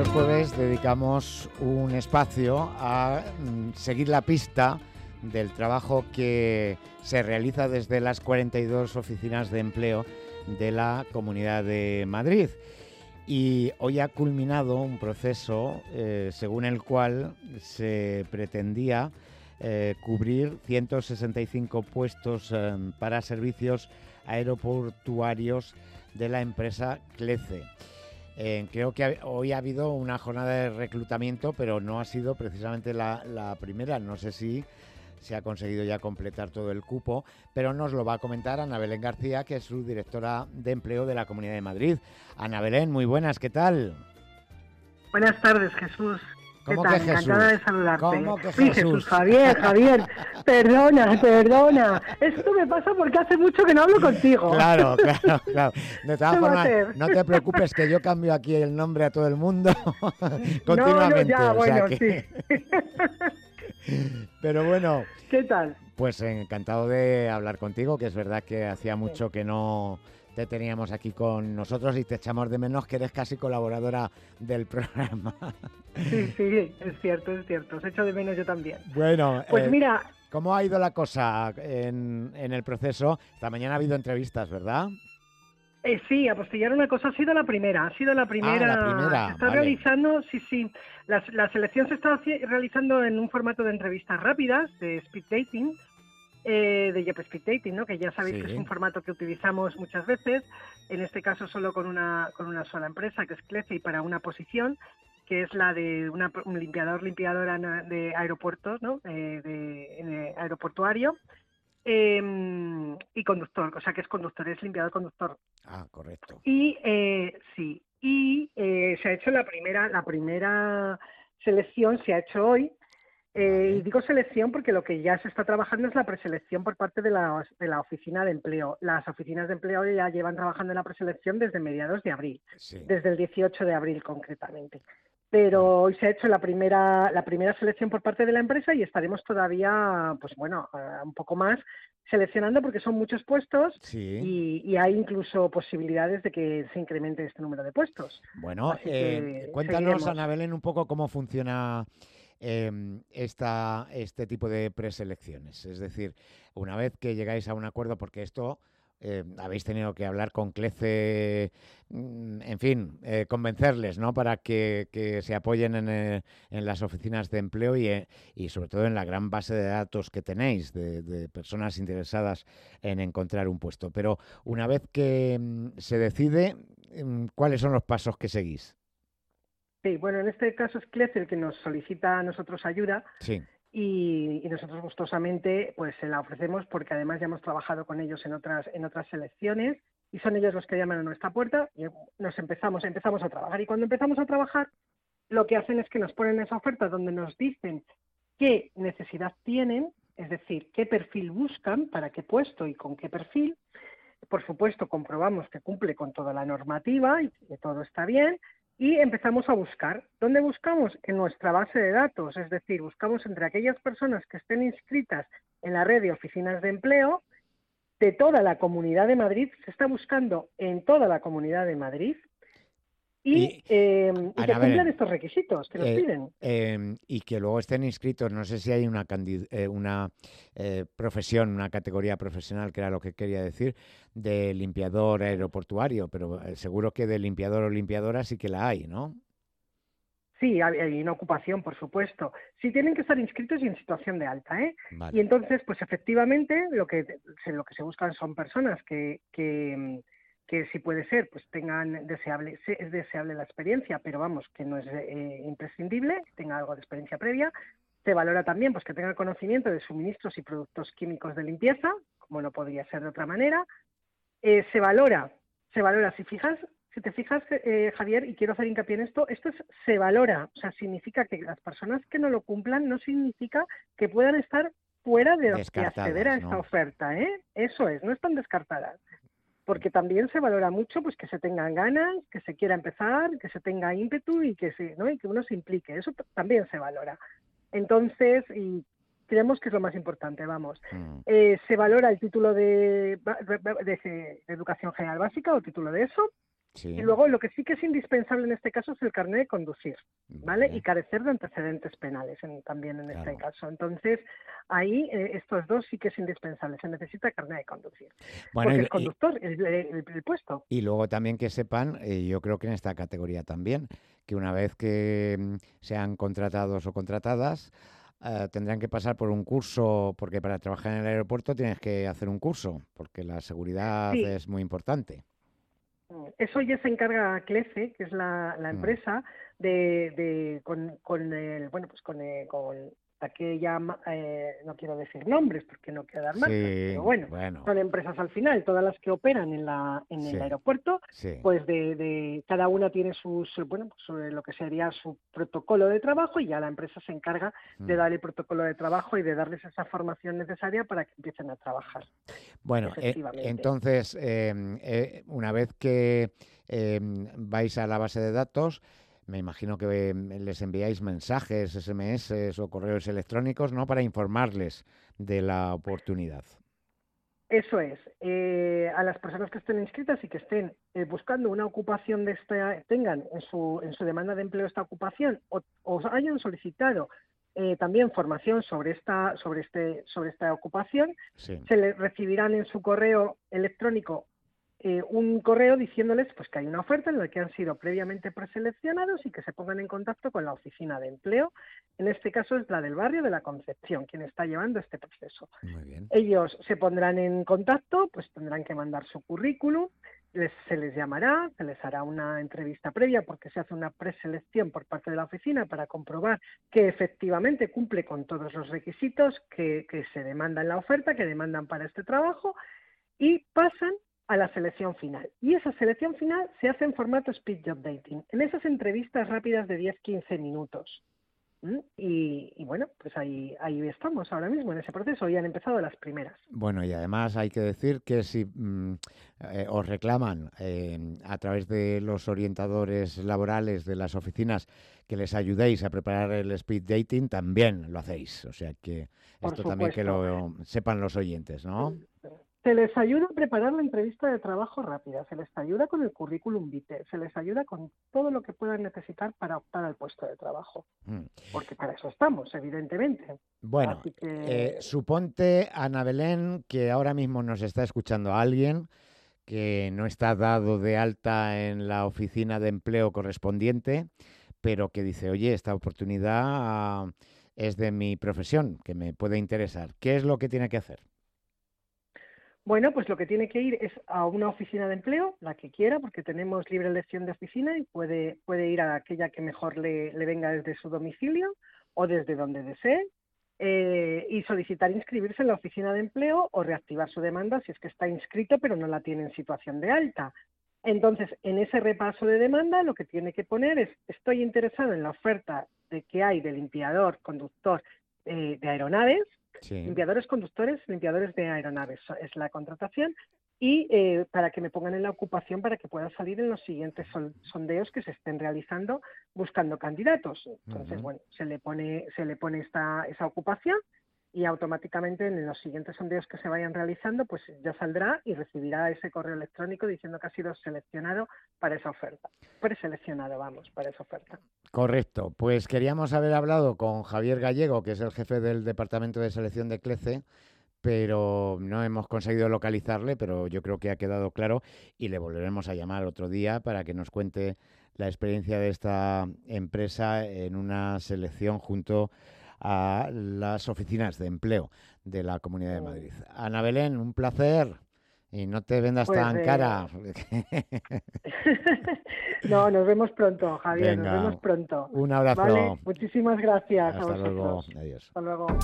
jueves dedicamos un espacio a seguir la pista del trabajo que se realiza desde las 42 oficinas de empleo de la Comunidad de Madrid. Y hoy ha culminado un proceso según el cual se pretendía cubrir 165 puestos para servicios aeroportuarios de la empresa CLECE. Creo que hoy ha habido una jornada de reclutamiento, pero no ha sido precisamente la primera. No sé si se ha conseguido ya completar todo el cupo, pero nos lo va a comentar Ana Belén García, que es su directora de empleo de la Comunidad de Madrid. Ana Belén, muy buenas, ¿qué tal? Buenas tardes, Jesús. ¿Cómo ¿Qué tal? que Jesús? Encantada de saludarte. ¿Cómo que Sí, Jesús? Javier, perdona. Esto me pasa porque hace mucho que no hablo contigo. Claro. De todas formas, no te preocupes que yo cambio aquí el nombre a todo el mundo continuamente. No, ya, bueno, sí. Pero bueno. ¿Qué tal? Pues encantado de hablar contigo, que es verdad que hacía mucho que no te teníamos aquí con nosotros y te echamos de menos, que eres casi colaboradora del programa. Sí, es cierto. Os echo de menos yo también. Bueno, pues mira, ¿cómo ha ido la cosa en el proceso? Esta mañana ha habido entrevistas, ¿verdad? Sí, apostillar una cosa, ha sido la primera. La primera, Se está vale. realizando, sí. La selección se está realizando en un formato de entrevistas rápidas, de speed dating, de Job Speed Dating, ¿no? Que ya sabéis Sí. que es un formato que utilizamos muchas veces, en este caso solo con una sola empresa, que es CLECE, y para una posición, que es la de un limpiadora de aeropuertos, ¿no? Aeroportuario, y conductor, o sea que es conductor, es limpiador conductor. Ah, correcto. Y se ha hecho la primera selección, se ha hecho hoy. Vale. Y digo selección porque lo que ya se está trabajando es la preselección por parte de la oficina de empleo. Las oficinas de empleo ya llevan trabajando en la preselección desde mediados de abril, Sí. desde el 18 de abril concretamente. Pero hoy se ha hecho la primera selección por parte de la empresa y estaremos todavía, un poco más seleccionando, porque son muchos puestos. Sí. Y hay incluso posibilidades de que se incremente este número de puestos. Bueno, Así que cuéntanos, seguiremos. Ana Belén, un poco cómo funciona este tipo de preselecciones. Es decir, una vez que llegáis a un acuerdo, porque esto habéis tenido que hablar con CLECE, en fin, convencerles, ¿no? Para que se apoyen en las oficinas de empleo y sobre todo en la gran base de datos que tenéis de personas interesadas en encontrar un puesto. Pero una vez que se decide, ¿cuáles son los pasos que seguís? Sí, bueno, en este caso es CLECE el que nos solicita a nosotros ayuda. Sí. Y nosotros gustosamente pues se la ofrecemos, porque además ya hemos trabajado con ellos en otras selecciones y son ellos los que llaman a nuestra puerta y empezamos a trabajar. Y cuando empezamos a trabajar, lo que hacen es que nos ponen esa oferta donde nos dicen qué necesidad tienen, es decir, qué perfil buscan, para qué puesto y con qué perfil. Por supuesto, comprobamos que cumple con toda la normativa y que todo está bien, y empezamos a buscar. ¿Dónde buscamos? En nuestra base de datos, es decir, buscamos entre aquellas personas que estén inscritas en la red de oficinas de empleo de toda la Comunidad de Madrid. Se está buscando en toda la Comunidad de Madrid y que cumplan estos requisitos que nos piden. Y que luego estén inscritos. No sé si hay una profesión, una categoría profesional, que era lo que quería decir, de limpiador aeroportuario, pero seguro que de limpiador o limpiadora sí que la hay, ¿no? Sí, hay una ocupación, por supuesto. Sí, tienen que estar inscritos y en situación de alta, ¿eh? Vale. Y entonces, pues efectivamente, lo que se buscan son personas que si puede ser, pues es deseable la experiencia, pero vamos, que no es imprescindible, que tenga algo de experiencia previa. Se valora también pues que tenga conocimiento de suministros y productos químicos de limpieza, como no podría ser de otra manera. Se valora, si te fijas, Javier, y quiero hacer hincapié en esto se valora, o sea, significa que las personas que no lo cumplan no significa que puedan estar fuera de acceder a esta oferta, ¿eh? Eso es, no están descartadas. Porque también se valora mucho pues que se tengan ganas, que se quiera empezar, que se tenga ímpetu y que uno se implique. Eso también se valora. Entonces, y creemos que es lo más importante, vamos. Se valora el título de educación general básica o título de eso. Sí. Y luego lo que sí que es indispensable en este caso es el carnet de conducir, ¿vale? Vale, Y carecer de antecedentes penales también en este claro. caso. Entonces, ahí estos dos sí que es indispensable. Se necesita carnet de conducir, Bueno, porque es conductor el puesto. y luego también que sepan, yo creo que en esta categoría también, que una vez que sean contratados o contratadas, tendrán que pasar por un curso, porque para trabajar en el aeropuerto tienes que hacer un curso, porque la seguridad Sí, es muy importante. eso ya se encarga CLECE, que es la Mm. empresa, con el, bueno, pues con aquella, no quiero decir nombres porque no quiero dar marcas, Sí, pero bueno, bueno, son empresas al final, todas las que operan en sí, el aeropuerto, sí. pues cada una tiene bueno, pues lo que sería su protocolo de trabajo y ya la empresa se encarga de Mm. dar el protocolo de trabajo y de darles esa formación necesaria para que empiecen a trabajar, Bueno, efectivamente. entonces, una vez que vais a la base de datos, me imagino que les enviáis mensajes, SMS o correos electrónicos, ¿no? Para informarles de la oportunidad. Eso es. A las personas que estén inscritas y que estén buscando una ocupación de esta, tengan en su demanda de empleo esta ocupación o hayan solicitado también formación sobre esta ocupación, Sí. se les recibirán en su correo electrónico un correo diciéndoles pues que hay una oferta en la que han sido previamente preseleccionados y que se pongan en contacto con la oficina de empleo. En este caso es la del barrio de la Concepción, quien está llevando este proceso. Muy bien. Ellos se pondrán en contacto, pues tendrán que mandar su currículum, se les llamará, se les hará una entrevista previa porque se hace una preselección por parte de la oficina para comprobar que efectivamente cumple con todos los requisitos que se demandan en la oferta, que demandan para este trabajo, y pasan a la selección final. Y esa selección final se hace en formato speed job dating, en esas entrevistas rápidas de 10-15 minutos. Y bueno, pues ahí estamos ahora mismo en ese proceso, y han empezado las primeras. Bueno, y además hay que decir que si os reclaman a través de los orientadores laborales de las oficinas que les ayudéis a preparar el speed dating, también lo hacéis. O sea que Por esto también que supuesto. lo sepan los oyentes, ¿no? Se les ayuda a preparar la entrevista de trabajo rápida, se les ayuda con el currículum vitae, se les ayuda con todo lo que puedan necesitar para optar al puesto de trabajo, Mm. porque para eso estamos, evidentemente. Bueno, Así que, suponte, Ana Belén, que ahora mismo nos está escuchando alguien que no está dado de alta en la oficina de empleo correspondiente, pero que dice, oye, esta oportunidad es de mi profesión, que me puede interesar. ¿Qué es lo que tiene que hacer? bueno, pues lo que tiene que ir es a una oficina de empleo, la que quiera, porque tenemos libre elección de oficina y puede ir a aquella que mejor le venga desde su domicilio o desde donde desee, y solicitar inscribirse en la oficina de empleo o reactivar su demanda si es que está inscrito pero no la tiene en situación de alta. Entonces, en ese repaso de demanda, lo que tiene que poner es: estoy interesado en la oferta que hay de limpiador, conductor de aeronaves, Sí. limpiadores conductores, limpiadores de aeronaves, es la contratación, y para que me pongan en la ocupación para que pueda salir en los siguientes sondeos que se estén realizando buscando candidatos. Entonces, Ujú. bueno, se le pone esa ocupación y automáticamente en los siguientes sondeos que se vayan realizando, pues ya saldrá y recibirá ese correo electrónico diciendo que ha sido seleccionado para esa oferta. Preseleccionado, vamos, para esa oferta. Correcto. Pues queríamos haber hablado con Javier Gallego, que es el jefe del Departamento de Selección de CLECE, pero no hemos conseguido localizarle, pero yo creo que ha quedado claro y le volveremos a llamar otro día para que nos cuente la experiencia de esta empresa en una selección junto a las oficinas de empleo de la Comunidad de Mm, Madrid. Ana Belén, un placer y no te vendas Pues tan cara. no, nos vemos pronto, Javier, nos Venga, vemos pronto. un ¿Vale? abrazo. Muchísimas gracias a Hasta luego. vosotros. Adiós. Hasta luego.